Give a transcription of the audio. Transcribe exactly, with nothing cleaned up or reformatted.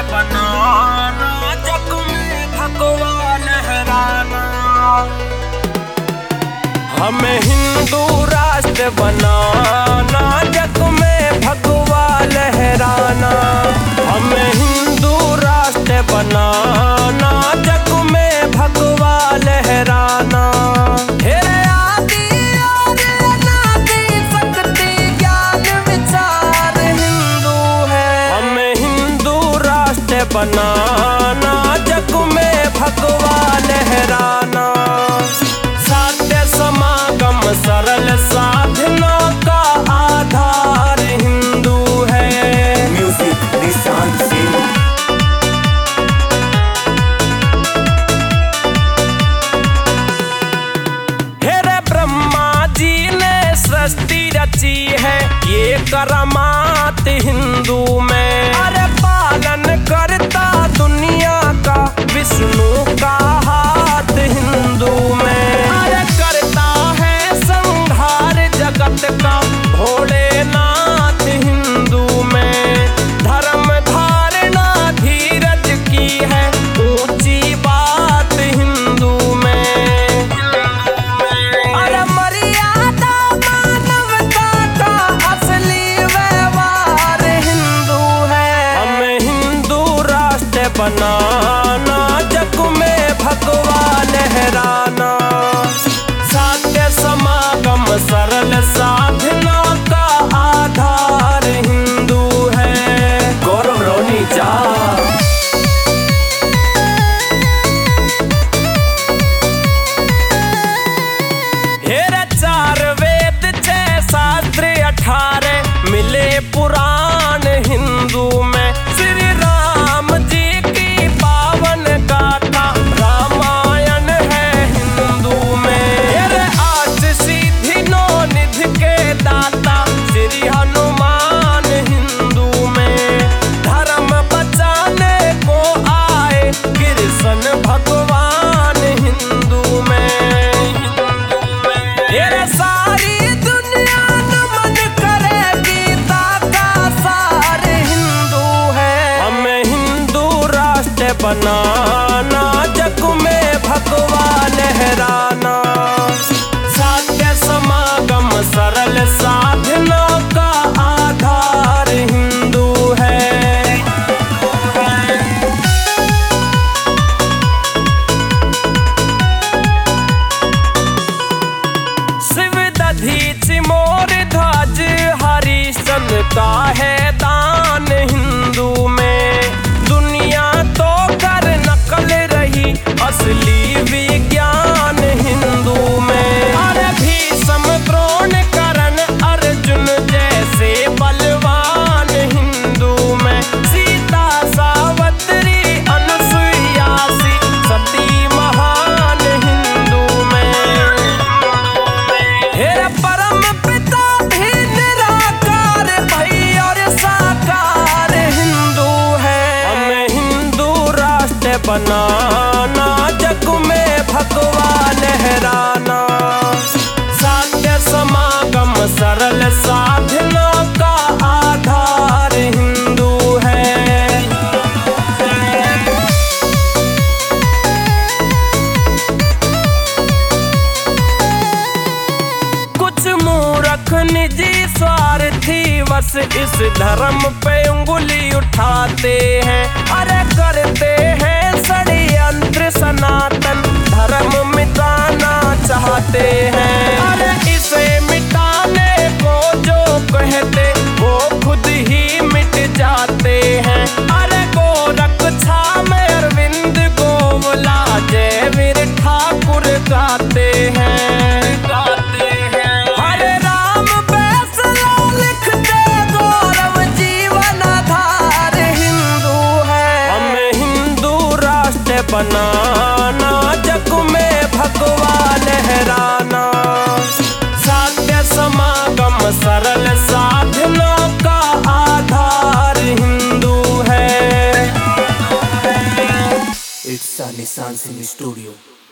बनाना, जग में भगवा लहराना। हमें हिंदू राष्ट्र बनाना, जग में भगवा लहराना। हमें हिंदू राष्ट्र बनाना, जग में भगवा लहराना। हेरे आदि और अनादि शक्ति ज्ञान विचार हिंदू है। हमें हिंदू राष्ट्र बनाना, जग में भगवा लहराना। साध्य समागम सरल साधना का आधार हिंदू है। म्यूजिक निशान सिंह। हेरे ब्रह्मा जी ने सृष्टि रची है, ये करामात हिंदू में। अरे पालन करता दुनिया का विष्णु का हाथ हिंदू में। अरे करता है संहार जगत का भोलेनाथ हिंदू में। धर्म धारणा धीरज की है ऊंची बात हिंदू में। अरे मर्यादा मानवता का असली व्यवहार हिंदू है। हमें हिंदू राष्ट्र बनाना, जग में भगवा लहराना। साध्य समागम सरल साधना का आधार हिंदू है। गौरव रोनी जा। हेरे चार वेद छह शास्त्र अठारह मिले पुराण हिंदू में। श्री राम जी की पावन गाथा रामायण है हिंदू में। हेरे आठ सिद्धि नौ निधि के दाता श्री हनुमान हिंदू में। धर्म बचाने को आए कृष्ण भगवान हिंदू में। हेरे सारी दुनिया नमन करे गीता का सार हिंदू है। हमें हिंदू राष्ट्र बनाना, जग में भगवा लहराना। साध्य समागम सरल साधना का आधार हिंदू है। शिव दधीच मोर ध्वज हरिश्चंद्र का है दान हिंदू में। दुनिया तो कर नकल रही असली विज्ञान हिंदू में। अरे भीष्म द्रोण कर्ण अर्जुन जैसे बलवान हिंदू में। सीता सावित्री अनुसुईया सी सती महान हिंदू में। हेरे परम पिता भी निराकार भई और साकार हिंदू है। हमें हिंदू राष्ट्र बनाना, जग में भगवा लहराना। साध्य समागम सरल साधना का आधार हिंदू है। कुछ मूर्ख निजी स्वार्थी बस इस धर्म पे उंगली उठाते हैं। अरे करते हैं षड्यंत्र सनातन धर्म मिटाना चाहते हैं। अरे इसे मिटाने को जो कहते वो खुद ही मिट जाते हैं। अरे गोरक्षा में अरविंद गोवला जयवीर ठाकुर गाते हैं गाते हैं। हरे राम फैसला लिखते गौरव जीवन आधार हिंदू है। हमें हिंदू राष्ट्र बनाना, जग में भगवा लहराना। साध्य समागम सरल साधना का आधार हिंदू है। इट्स निशान सिंह स्टूडियो।